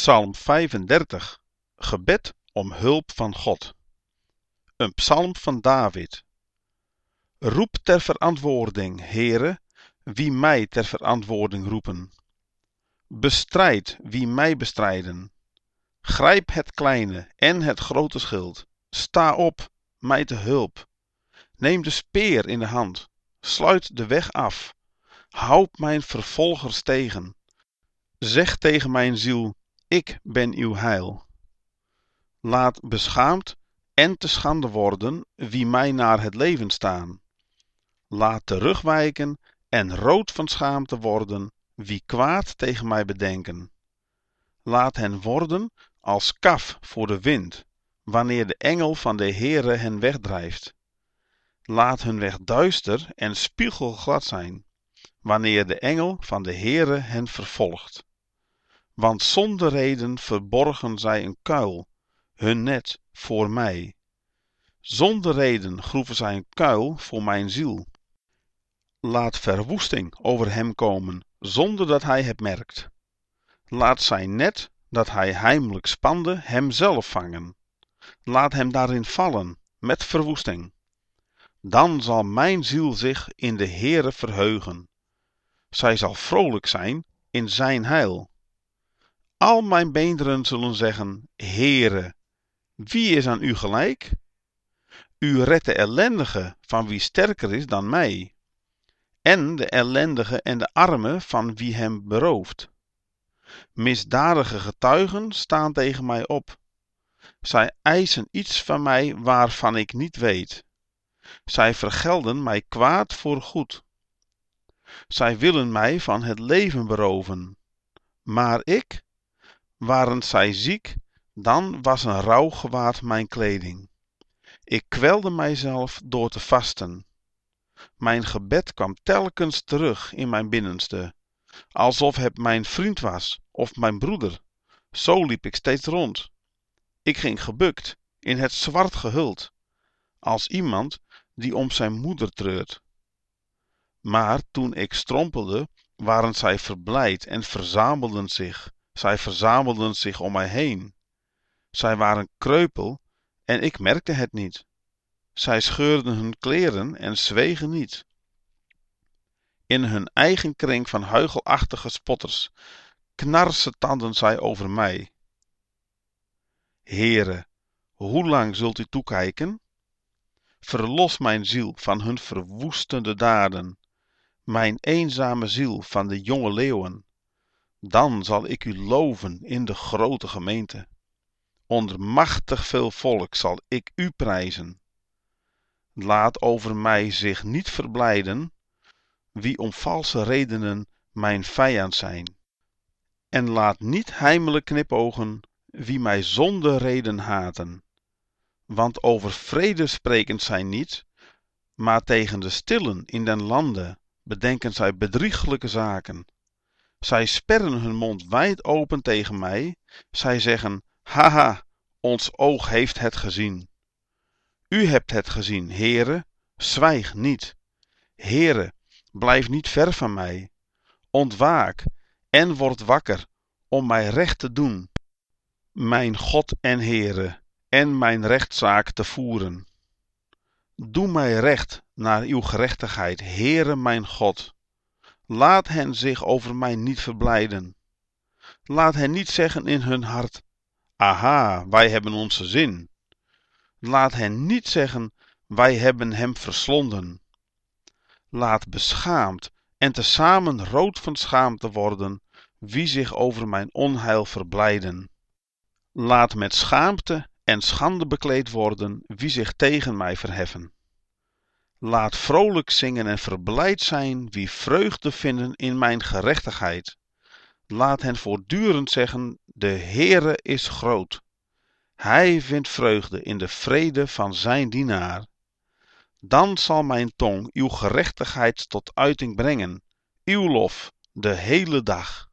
Psalm 35. Gebed om hulp van God. Een psalm van David. Roep ter verantwoording, Heere, wie mij ter verantwoording roepen. Bestrijd wie mij bestrijden. Grijp het kleine en het grote schild. Sta op, mij te hulp. Neem de speer in de hand. Sluit de weg af. Houd mijn vervolgers tegen. Zeg tegen mijn ziel: ik ben uw heil. Laat beschaamd en te schande worden wie mij naar het leven staan. Laat terugwijken en rood van schaamte worden wie kwaad tegen mij bedenken. Laat hen worden als kaf voor de wind, wanneer de engel van de Heere hen wegdrijft. Laat hun weg duister en spiegelglad zijn, wanneer de engel van de Heere hen vervolgt. Want zonder reden verborgen zij een kuil, hun net voor mij. Zonder reden groeven zij een kuil voor mijn ziel. Laat verwoesting over hem komen, zonder dat hij het merkt. Laat zijn net, dat hij heimelijk spande, hemzelf vangen. Laat hem daarin vallen, met verwoesting. Dan zal mijn ziel zich in de Heere verheugen. Zij zal vrolijk zijn in zijn heil. Al mijn beenderen zullen zeggen: Heere, wie is aan u gelijk? U redt de ellendige van wie sterker is dan mij, en de ellendige en de arme van wie hem berooft. Misdadige getuigen staan tegen mij op. Zij eisen iets van mij waarvan ik niet weet. Zij vergelden mij kwaad voor goed. Zij willen mij van het leven beroven. Maar ik, waren zij ziek, dan was een rouwgewaad mijn kleding. Ik kwelde mijzelf door te vasten. Mijn gebed kwam telkens terug in mijn binnenste, alsof het mijn vriend was of mijn broeder. Zo liep ik steeds rond. Ik ging gebukt, in het zwart gehuld, als iemand die om zijn moeder treurt. Maar toen ik strompelde, waren zij verblijd en verzamelden zich. Zij verzamelden zich om mij heen. Zij waren kreupel en ik merkte het niet. Zij scheurden hun kleren en zwegen niet. In hun eigen kring van huichelachtige spotters knarsetanden zij over mij. Heere, hoe lang zult u toekijken? Verlos mijn ziel van hun verwoestende daden, mijn eenzame ziel van de jonge leeuwen. Dan zal ik u loven in de grote gemeente. Onder machtig veel volk zal ik u prijzen. Laat over mij zich niet verblijden wie om valse redenen mijn vijand zijn. En laat niet heimelijk knipogen wie mij zonder reden haten. Want over vrede spreken zij niet, maar tegen de stillen in den lande bedenken zij bedrieglijke zaken. Zij sperren hun mond wijd open tegen mij. Zij zeggen: haha, ons oog heeft het gezien. U hebt het gezien, Heere, zwijg niet. Heere, blijf niet ver van mij. Ontwaak en word wakker om mij recht te doen, mijn God en Heere, en mijn rechtszaak te voeren. Doe mij recht naar uw gerechtigheid, Heere mijn God. Laat hen zich over mij niet verblijden. Laat hen niet zeggen in hun hart: aha, wij hebben onze zin. Laat hen niet zeggen: wij hebben hem verslonden. Laat beschaamd en tezamen rood van schaamte worden wie zich over mijn onheil verblijden. Laat met schaamte en schande bekleed worden wie zich tegen mij verheffen. Laat vrolijk zingen en verblijd zijn wie vreugde vinden in mijn gerechtigheid. Laat hen voortdurend zeggen: de Heere is groot. Hij vindt vreugde in de vrede van zijn dienaar. Dan zal mijn tong uw gerechtigheid tot uiting brengen, uw lof de hele dag.